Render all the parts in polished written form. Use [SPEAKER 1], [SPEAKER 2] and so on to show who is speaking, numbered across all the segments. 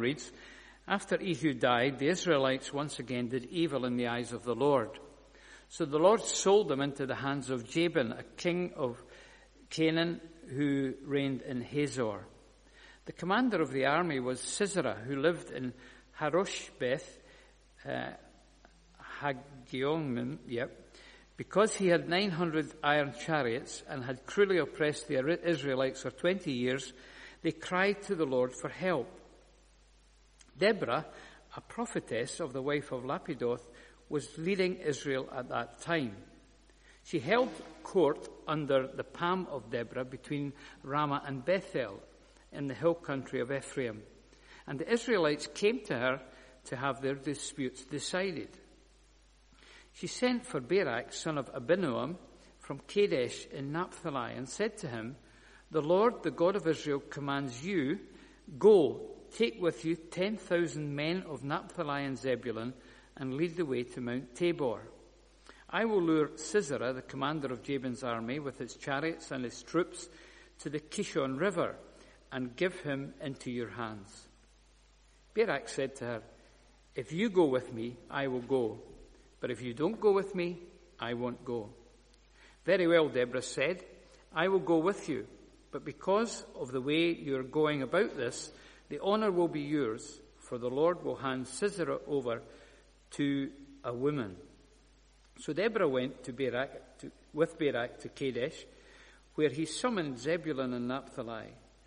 [SPEAKER 1] reads, "After Ehud died, the Israelites once again did evil in the eyes of the Lord. So the Lord sold them into the hands of Jabin, a king of Canaan, who reigned in Hazor. The commander of the army was Sisera, who lived in Haroshbeth Hagoyim. Because he had 900 iron chariots and had cruelly oppressed the Israelites for 20 years, they cried to the Lord for help. Deborah, a prophetess of the wife of Lapidoth, was leading Israel at that time. She held court under the palm of Deborah between Ramah and Bethel in the hill country of Ephraim. And the Israelites came to her to have their disputes decided. She sent for Barak, son of Abinoam, from Kadesh in Naphtali, and said to him, "The Lord, the God of Israel, commands you, go, take with you 10,000 men of Naphtali and Zebulun, and lead the way to Mount Tabor. I will lure Sisera, the commander of Jabin's army, with his chariots and his troops, to the Kishon River, and give him into your hands." Barak said to her, "If you go with me, I will go. But if you don't go with me, I won't go." "Very well," Deborah said, "I will go with you. But because of the way you're going about this, the honor will be yours, for the Lord will hand Sisera over to a woman." So Deborah went with Barak to Kadesh, where he summoned Zebulun and Naphtali.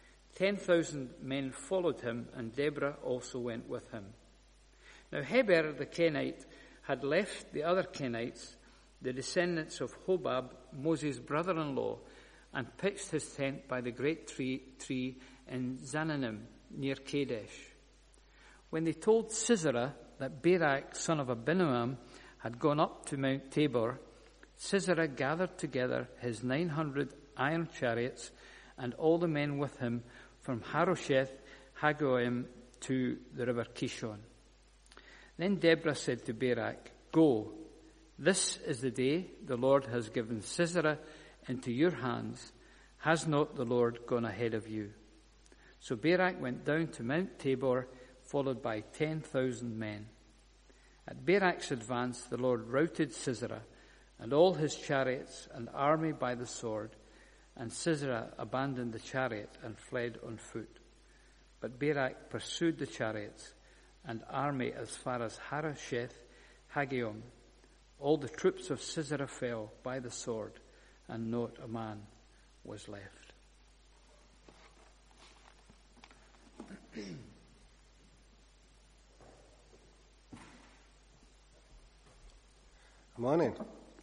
[SPEAKER 1] 10,000 men followed him, and Deborah also went with him. Now Heber the Kenite had left the other Kenites, the descendants of Hobab, Moses' brother-in-law, and pitched his tent by the great tree in Zananim, near Kadesh. When they told Sisera that Barak, son of Abinoam, had gone up to Mount Tabor, Sisera gathered together his 900 iron chariots and all the men with him from Harosheth Hagoyim to the river Kishon. Then Deborah said to Barak, "Go, this is the day the Lord has given Sisera into your hands. Has not the Lord gone ahead of you?" So Barak went down to Mount Tabor, followed by 10,000 men. At Barak's advance, the Lord routed Sisera and all his chariots and army by the sword, and Sisera abandoned the chariot and fled on foot. But Barak pursued the chariots and army as far as Harosheth Hagoyim. All the troops of Sisera fell by the sword, and not a man was left.
[SPEAKER 2] Good morning.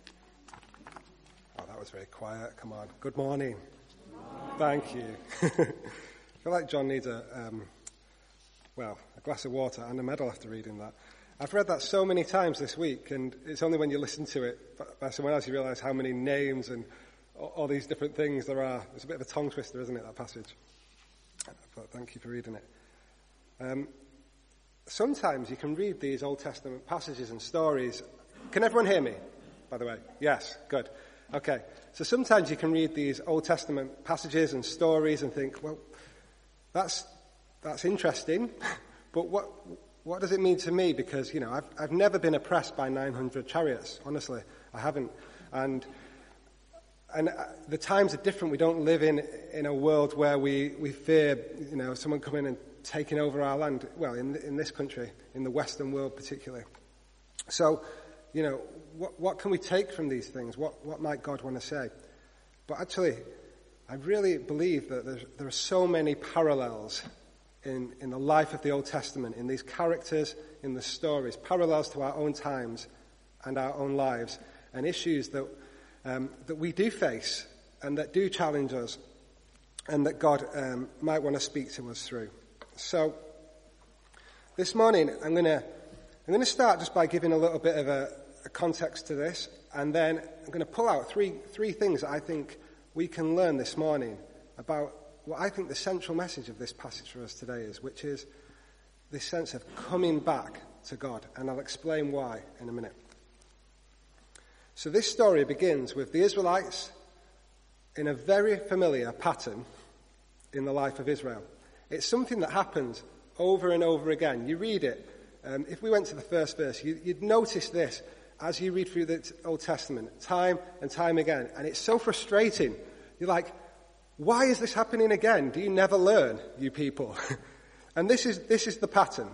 [SPEAKER 2] Oh, that was very quiet. Come on. Good morning. Thank you. I feel like John needs a glass of water and a medal after reading that. I've read that so many times this week, and it's only when you listen to it by someone else you realise how many names and all these different things there are. It's a bit of a tongue twister, isn't it, that passage? But thank you for reading it. Sometimes you can read these Old Testament passages and stories. Can everyone hear me, by the way? Yes, good. Okay, so sometimes you can read these Old Testament passages and stories and think, well, that's interesting, but what does it mean to me? Because, I've never been oppressed by 900 chariots, honestly. I haven't. And the times are different. We don't live in a world where we fear, someone coming and taking over our land. Well, in this country, in the Western world particularly. So, what can we take from these things? What might God want to say? But actually, I really believe that there are so many parallels in the life of the Old Testament, in these characters, in the stories, parallels to our own times and our own lives, and issues that we do face and that do challenge us, and that God might want to speak to us through. So, this morning I'm going to start just by giving a little bit of a context to this, and then I'm going to pull out three things that I think we can learn this morning about what I think the central message of this passage for us today is, which is this sense of coming back to God, and I'll explain why in a minute. So this story begins with the Israelites in a very familiar pattern in the life of Israel. It's something that happens over and over again. You read it. If we went to the first verse, you'd notice this as you read through the Old Testament, time and time again. And it's so frustrating. You're like, why is this happening again? Do you never learn, you people? And this is the pattern.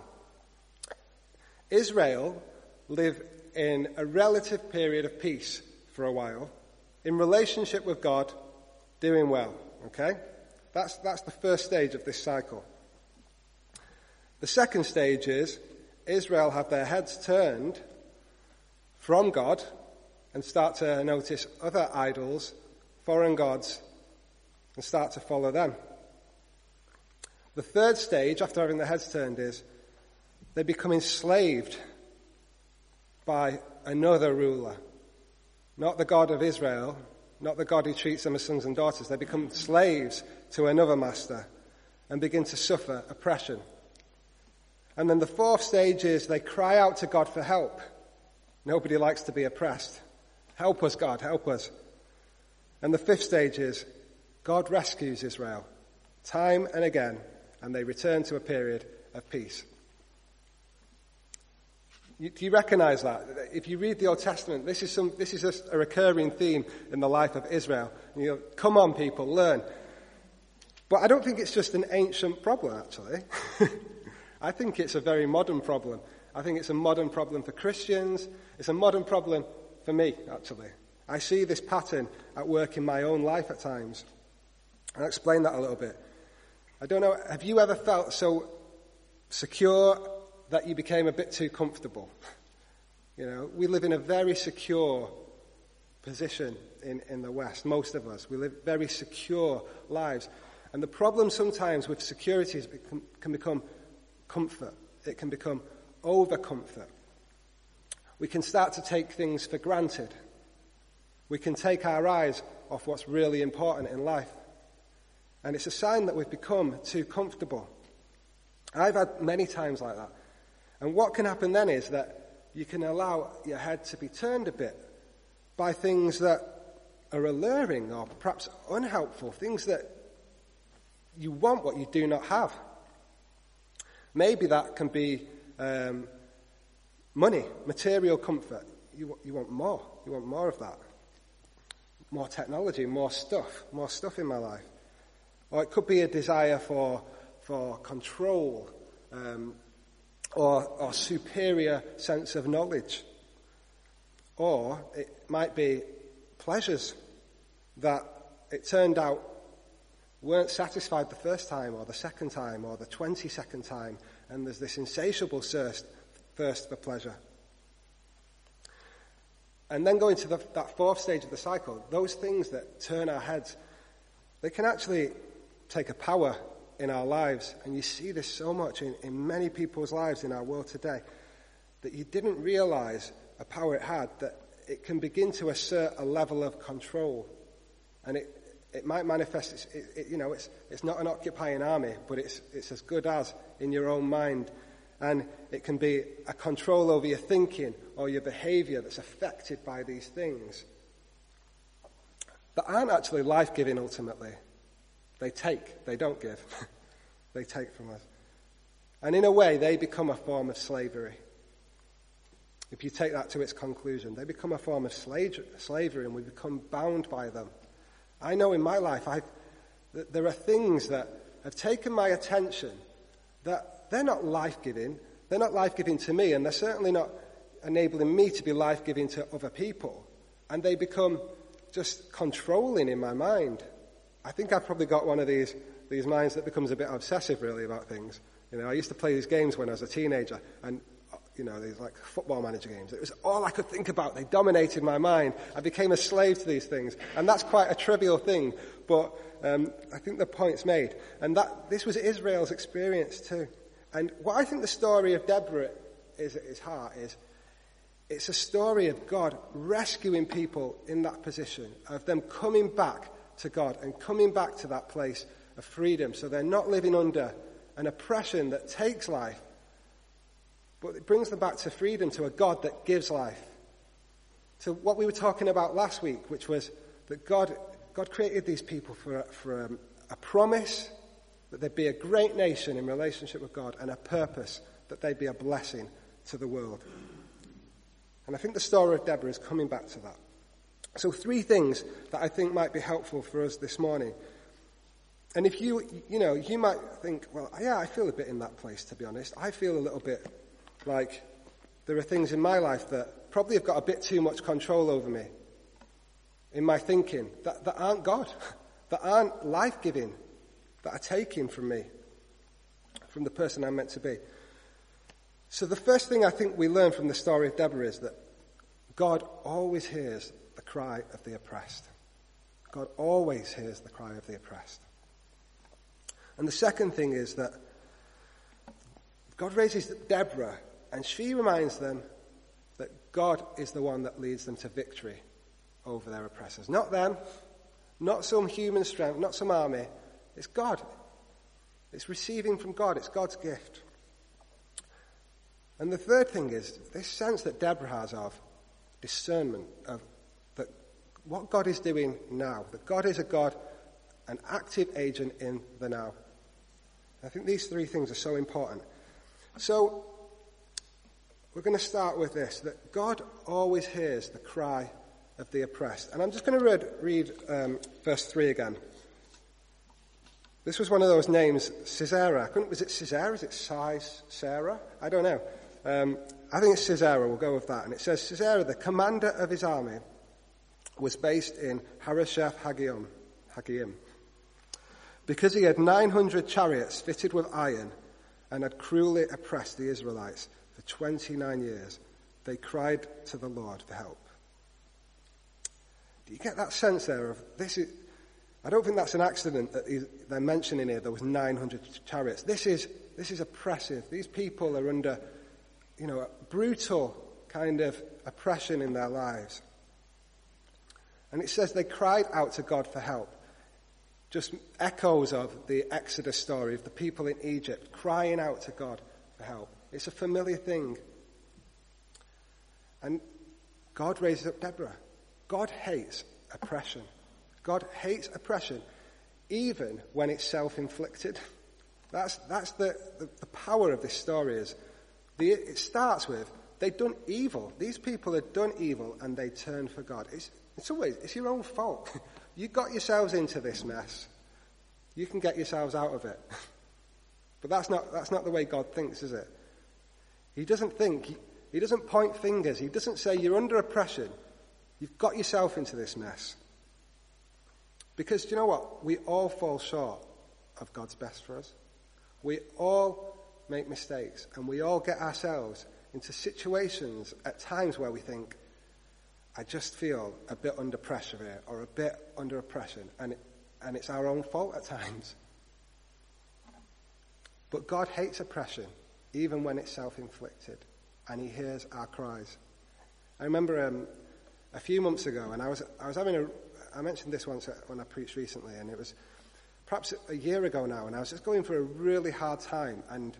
[SPEAKER 2] Israel lived in a relative period of peace for a while, in relationship with God, doing well. Okay? That's the first stage of this cycle. The second stage is Israel have their heads turned from God and start to notice other idols, foreign gods, and start to follow them. The third stage, after having their heads turned, is they become enslaved by another ruler. Not the God of Israel, not the God who treats them as sons and daughters. They become slaves to another master and begin to suffer oppression. And then the fourth stage is they cry out to God for help. Nobody likes to be oppressed. Help us, God, help us. And the fifth stage is God rescues Israel time and again, and they return to a period of peace. Do you recognize that? If you read the Old Testament, this is just a recurring theme in the life of Israel. And you go, come on, people, learn. But I don't think it's just an ancient problem, actually. I think it's a very modern problem. I think it's a modern problem for Christians. It's a modern problem for me, actually. I see this pattern at work in my own life at times. I'll explain that a little bit. I don't know, have you ever felt so secure that you became a bit too comfortable? You know, we live in a very secure position in the West, most of us. We live very secure lives. And the problem sometimes with security is it can become comfort. It can become over-comfort. We can start to take things for granted. We can take our eyes off what's really important in life. And it's a sign that we've become too comfortable. I've had many times like that. And what can happen then is that you can allow your head to be turned a bit by things that are alluring or perhaps unhelpful, things that you want what you do not have. Maybe that can be money, material comfort. You want more. You want more of that. More technology, more stuff in my life. Or it could be a desire for control, or superior sense of knowledge. Or it might be pleasures that it turned out weren't satisfied the first time or the second time or the 22nd time, and there's this insatiable thirst for pleasure. And then going to that fourth stage of the cycle, those things that turn our heads, they can actually take a power in our lives, and you see this so much in many people's lives in our world today, that you didn't realize a power it had, that it can begin to assert a level of control. And it might manifest, it's not an occupying army, but it's as good as in your own mind. And it can be a control over your thinking or your behavior that's affected by these things that aren't actually life-giving ultimately. They take, they don't give. They take from us. And in a way, they become a form of slavery. If you take that to its conclusion, they become a form of slavery, and we become bound by them. I know in my life, there are things that have taken my attention that they're not life-giving. They're not life-giving to me, and they're certainly not enabling me to be life-giving to other people. And they become just controlling in my mind. I think I've probably got one of these minds that becomes a bit obsessive, really, about things. You know, I used to play these games when I was a teenager, and these like football manager games. It was all I could think about. They dominated my mind. I became a slave to these things. And that's quite a trivial thing, but I think the point's made. And this was Israel's experience too. And what I think the story of Deborah is at its heart is, it's a story of God rescuing people in that position, of them coming back to God and coming back to that place of freedom. So they're not living under an oppression that takes life, but it brings them back to freedom, to a God that gives life. So what we were talking about last week, which was that God created these people for a promise that they'd be a great nation in relationship with God, and a purpose that they'd be a blessing to the world. And I think the story of Deborah is coming back to that. So 3 things that I think might be helpful for us this morning. And if you might think, well, yeah, I feel a bit in that place, to be honest. I feel a little bit like there are things in my life that probably have got a bit too much control over me in my thinking that aren't God, that aren't life-giving, that are taking from me, from the person I'm meant to be. So the first thing I think we learn from the story of Deborah is that God always hears the cry of the oppressed. God always hears the cry of the oppressed. And the second thing is that God raises Deborah, and she reminds them that God is the one that leads them to victory over their oppressors. Not them, not some human strength, not some army. It's God. It's receiving from God. It's God's gift. And the third thing is this sense that Deborah has of discernment, of that what God is doing now, that God is a God, an active agent in the now. I think these 3 things are so important. So we're going to start with this, that God always hears the cry of the oppressed. And I'm just going to read verse 3 again. This was one of those names, Sisera. Was it Sisera? Is it Sarah? I don't know. I think it's Sisera. We'll go with that. And it says, Sisera, the commander of his army, was based in Harosheth Hagoyim, because he had 900 chariots fitted with iron and had cruelly oppressed the Israelites for 29 years. They cried to the Lord for help. Do you get that sense there of this? I don't think that's an accident that they're mentioning here. There was 900 chariots. This is oppressive. These people are under, a brutal kind of oppression in their lives. And it says they cried out to God for help. Just echoes of the Exodus story of the people in Egypt crying out to God for help. It's a familiar thing. And God raises up Deborah. God hates oppression. God hates oppression, even when it's self-inflicted. That's the power of this story. It starts with, they'd done evil. These people had done evil and they turned for God. It's your own fault. You got yourselves into this mess. You can get yourselves out of it. But that's not the way God thinks, is it? He doesn't point fingers. He doesn't say, you're under oppression. You've got yourself into this mess. Because do you know what? We all fall short of God's best for us. We all make mistakes, and we all get ourselves into situations at times where we think, I just feel a bit under pressure here, or a bit under oppression, and it's our own fault at times. But God hates oppression, even when it's self-inflicted, and he hears our cries. I remember a few months ago, and I was I mentioned this once when I preached recently, and it was perhaps a year ago now, and I was just going through a really hard time, and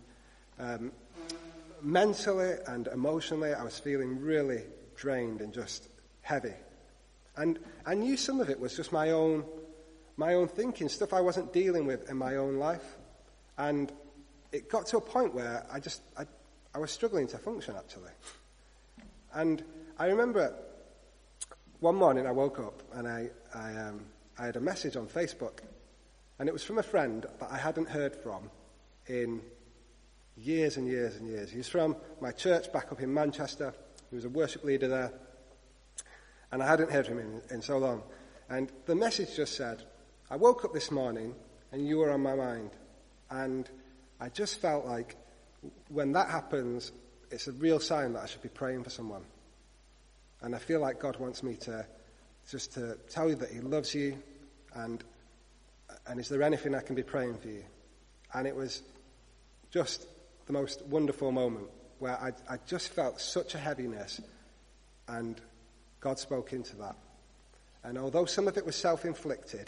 [SPEAKER 2] mentally and emotionally I was feeling really drained and just heavy. And I knew some of it was just my own thinking, stuff I wasn't dealing with in my own life. And it got to a point where I was struggling to function, actually. And I remember one morning I woke up and I had a message on Facebook, and it was from a friend that I hadn't heard from in years and years and years. He was from my church back up in Manchester. He was a worship leader there, and I hadn't heard from him in so long. And the message just said, I woke up this morning and you were on my mind. And I just felt like when that happens, it's a real sign that I should be praying for someone. And I feel like God wants me to tell you that he loves you, and is there anything I can be praying for you? And it was just the most wonderful moment where I just felt such a heaviness, and God spoke into that. And although some of it was self-inflicted,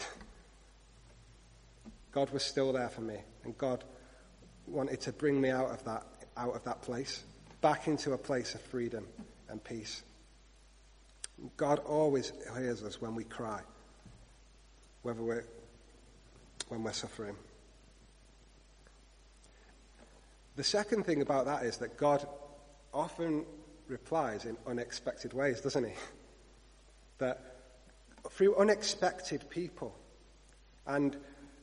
[SPEAKER 2] God was still there for me, and God wanted to bring me out of that place, back into a place of freedom and peace. God always hears us when we cry, when we're suffering. The second thing about that is that God often replies in unexpected ways, doesn't he? That through unexpected people. And,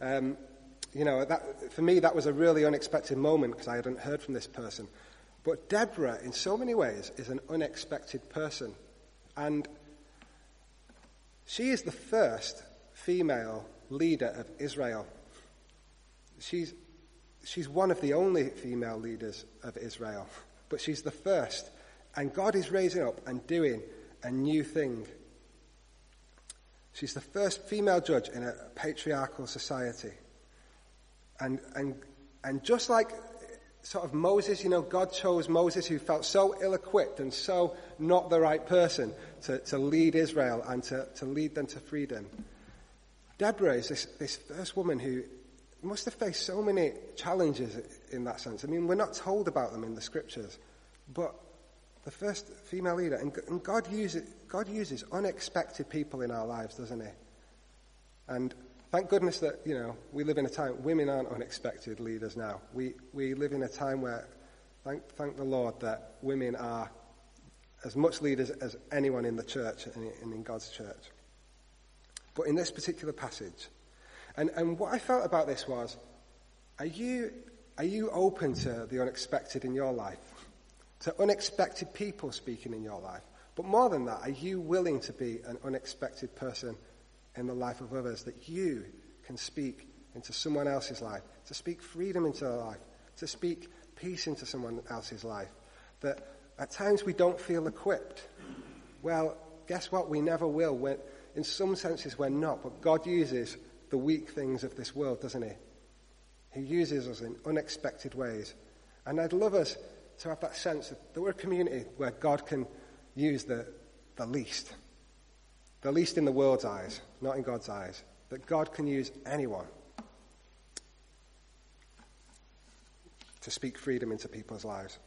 [SPEAKER 2] that, for me, that was a really unexpected moment because I hadn't heard from this person. But Deborah, in so many ways, is an unexpected person. And she is the first female leader of Israel. She's one of the only female leaders of Israel, but she's the first. And God is raising up and doing a new thing. She's the first female judge in a patriarchal society. And just like sort of Moses, God chose Moses, who felt so ill-equipped and so not the right person to lead Israel and to lead them to freedom. Deborah is this first woman who must have faced so many challenges in that sense. I mean, we're not told about them in the scriptures, but the first female leader, and God uses unexpected people in our lives, doesn't he? And thank goodness that, we live in a time, women aren't unexpected leaders now. We live in a time where, thank the Lord, that women are as much leaders as anyone in the church and in God's church. But in this particular passage, and what I felt about this was, are you open to the unexpected in your life? To unexpected people speaking in your life? But more than that, are you willing to be an unexpected person in the life of others, that you can speak into someone else's life, to speak freedom into their life, to speak peace into someone else's life? That at times we don't feel equipped. Well, guess what? We never will. In some senses we're not, but God uses the weak things of this world, doesn't he? He uses us in unexpected ways. And I'd love us to have that sense that we're a community where God can use the least. The least in the world's eyes, not in God's eyes. That God can use anyone to speak freedom into people's lives.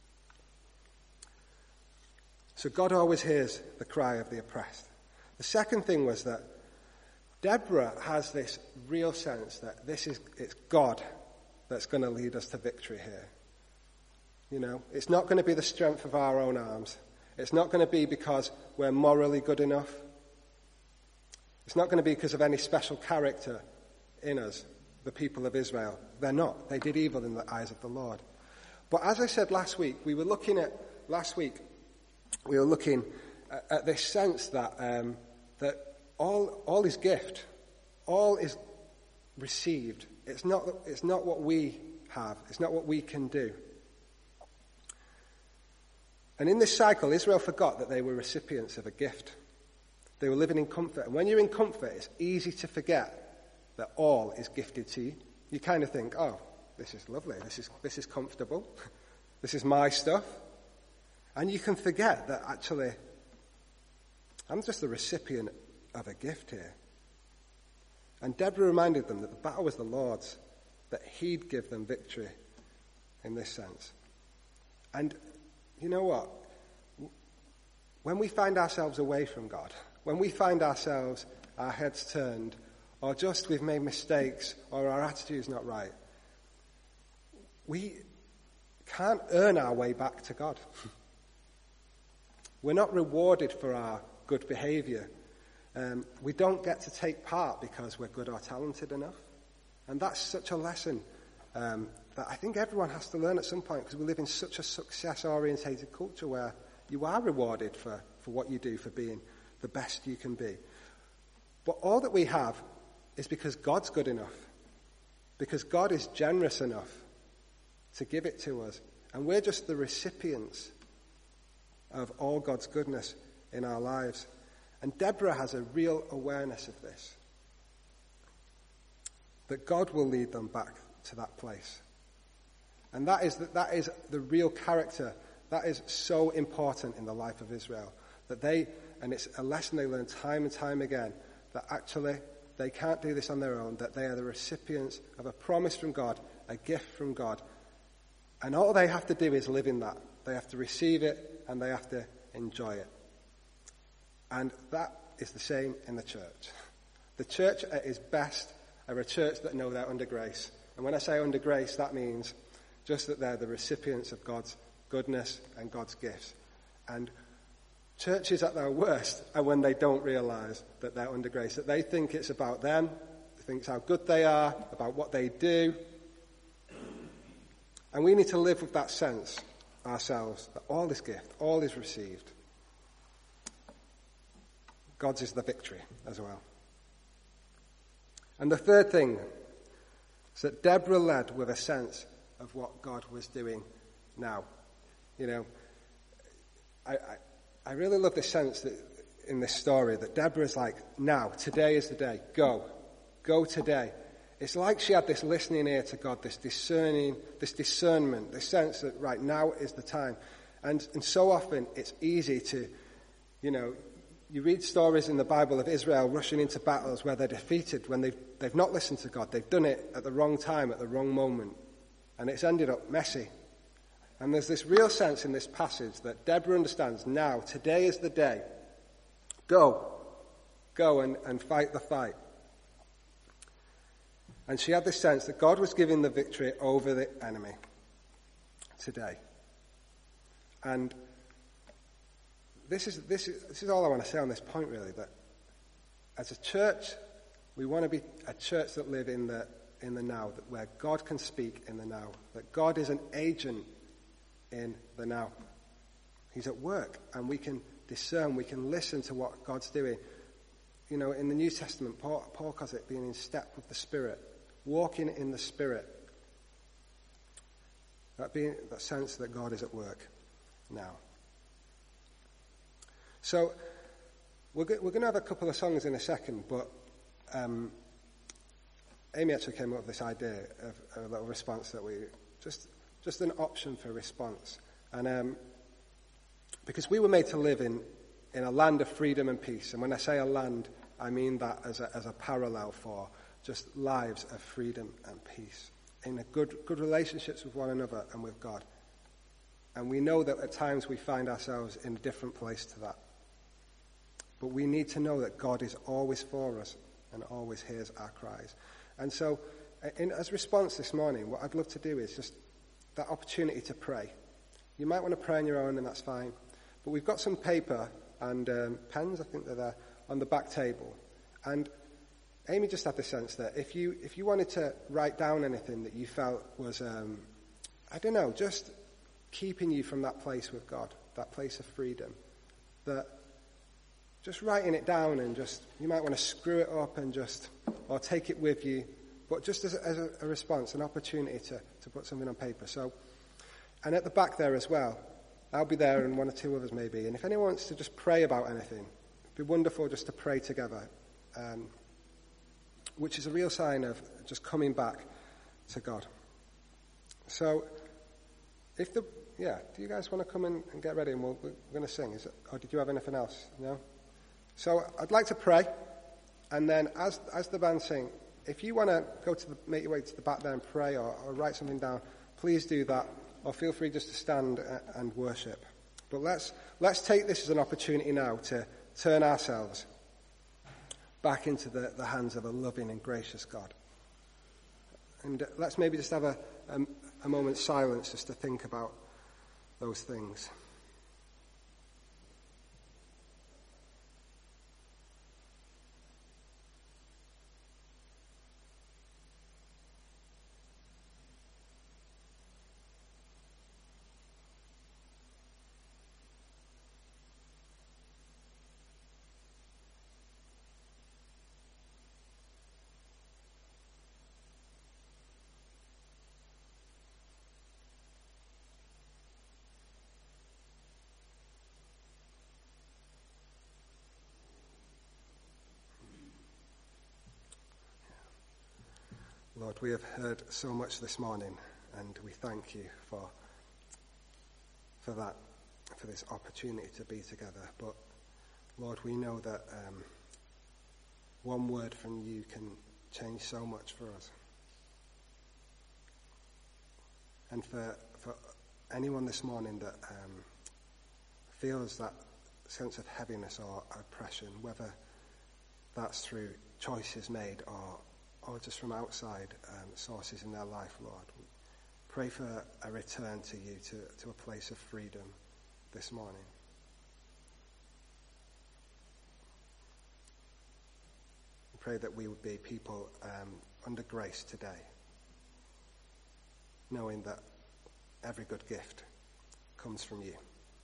[SPEAKER 2] So God always hears the cry of the oppressed. The second thing was that Deborah has this real sense that it's God that's going to lead us to victory here. It's not going to be the strength of our own arms. It's not going to be because we're morally good enough. It's not going to be because of any special character in us, the people of Israel. They're not. They did evil in the eyes of the Lord. But as I said last week, we were looking at this sense that all is gift, all is received. It's not what we have. It's not what we can do. And in this cycle, Israel forgot that they were recipients of a gift. They were living in comfort. And when you're in comfort, it's easy to forget that all is gifted to you. You kind of think, oh, this is lovely. This is comfortable. This is my stuff. And you can forget that actually, I'm just the recipient of a gift here. And Deborah reminded them that the battle was the Lord's, that he'd give them victory in this sense. And you know what? When we find ourselves away from God, when we find ourselves, our heads turned, or just we've made mistakes, or our attitude's not right, we can't earn our way back to God. We're not rewarded for our good behavior. We don't get to take part because we're good or talented enough. And that's such a lesson that I think everyone has to learn at some point, because we live in such a success-orientated culture where you are rewarded for what you do, for being the best you can be. But all that we have is because God's good enough, because God is generous enough to give it to us. And we're just the recipients of all God's goodness in our lives. And Deborah has a real awareness of this, that God will lead them back to that place. And that is the real character. That is so important in the life of Israel. And it's a lesson they learn time and time again, that actually they can't do this on their own, that they are the recipients of a promise from God, a gift from God. And all they have to do is live in that. They have to receive it and they have to enjoy it. And that is the same in the church. The church at its best are a church that know they're under grace. And when I say under grace, that means just that they're the recipients of God's goodness and God's gifts. And churches at their worst are when they don't realize that they're under grace, that they think it's about them, they think it's how good they are, about what they do. And we need to live with that sense ourselves, that all is gift, all is received. God's is the victory as well. And the third thing is that Deborah led with a sense of what God was doing now. You know, I really love this sense that in this story that Deborah's like, now, today is the day, go today. It's like she had this listening ear to God, this discernment, this sense that right now is the time. And so often it's easy to, you know, you read stories in the Bible of Israel rushing into battles where they're defeated when they've not listened to God. They've done it at the wrong time, at the wrong moment. And it's ended up messy. And there's this real sense in this passage that Deborah understands now, today is the day. Go and fight the fight. And she had this sense that God was giving the victory over the enemy today. And this is all I want to say on this point, really, that as a church, we want to be a church that live in the now, that where God can speak in the now, that God is an agent in the now. He's at work, and we can discern, we can listen to what God's doing. You know, in the New Testament, Paul calls it being in step with the Spirit, walking in the Spirit. That sense that God is at work now. So, we're going to have a couple of songs in a second, but Amy actually came up with this idea of a little response that we just an option for response, and because we were made to live in a land of freedom and peace, and when I say a land, I mean that as a parallel for just lives of freedom and peace in a good relationships with one another and with God. And we know that at times we find ourselves in a different place to that. But we need to know that God is always for us and always hears our cries. And so, as response this morning, what I'd love to do is just that opportunity to pray. You might want to pray on your own, and that's fine. But we've got some paper and pens, I think they're there, on the back table. And Amy just had the sense that if you wanted to write down anything that you felt was, just keeping you from that place with God, that place of freedom, that just writing it down and you might want to screw it up and or take it with you, but just as a response, an opportunity to put something on paper. So, and at the back there as well, I'll be there and one or two others maybe. And if anyone wants to just pray about anything, it'd be wonderful just to pray together, which is a real sign of just coming back to God. So, do you guys want to come and get ready and we're going to sing? Or did you have anything else? No? So I'd like to pray, and then as the band sing, if you want to make your way to the back there and pray or write something down, please do that, or feel free just to stand and worship. But let's take this as an opportunity now to turn ourselves back into the hands of a loving and gracious God. And let's maybe just have a moment's silence just to think about those things. Lord, we have heard so much this morning, and we thank you for that, for this opportunity to be together. But Lord, we know that one word from you can change so much for us. And for anyone this morning that feels that sense of heaviness or oppression, whether that's through choices made or just from outside sources in their life, Lord, Pray for a return to you, to a place of freedom this morning. Pray that we would be people under grace today, knowing that every good gift comes from you.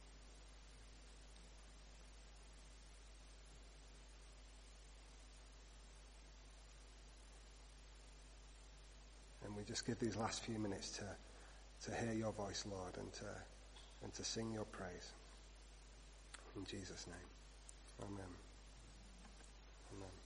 [SPEAKER 2] And we just give these last few minutes to hear your voice, Lord, and to sing your praise. In Jesus' name. Amen. Amen.